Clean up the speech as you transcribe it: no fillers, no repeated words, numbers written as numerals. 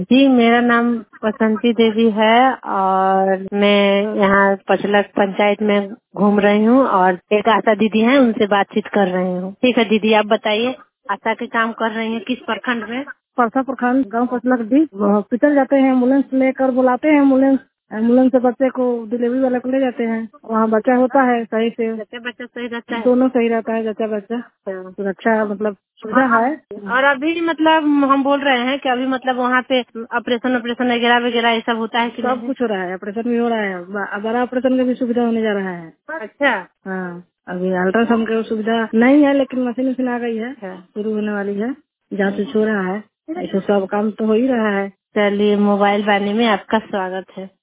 जी, मेरा नाम बसंती देवी है और मैं यहाँ पचलक पंचायत में घूम रही हूँ और एक आशा दीदी हैं, उनसे बातचीत कर रही हूँ। ठीक है दीदी, आप बताइए आशा के काम कर रही हैं किस प्रखंड में? परसा प्रखंड गांव पचलक डी हॉस्पिटल जाते हैं, एम्बुलेंस लेकर बुलाते हैं, एम्बुलेंस से बच्चे को डिलीवरी वाले को ले जाते हैं। वहाँ बच्चा होता है सही से, बच्चा सही रहता है? दोनों सही रहता है, जच्चा बच्चा सुरक्षा मतलब सुविधा है। और अभी मतलब हम बोल रहे हैं कि अभी मतलब वहाँ पे ऑपरेशन वगैरह वगैरह ये सब होता है कि सब कुछ हो रहा है, ऑपरेशन भी हो रहा है, बड़ा ऑपरेशन का भी सुविधा होने जा रहा है। अच्छा। हाँ, अभी अल्ट्रासाउंड की सुविधा नहीं है, लेकिन मशीन आ गई है, शुरू होने वाली है, जांच हो रहा है, ऐसे सब काम तो हो ही रहा है। चलिए, मोबाइल वाणी में आपका स्वागत है।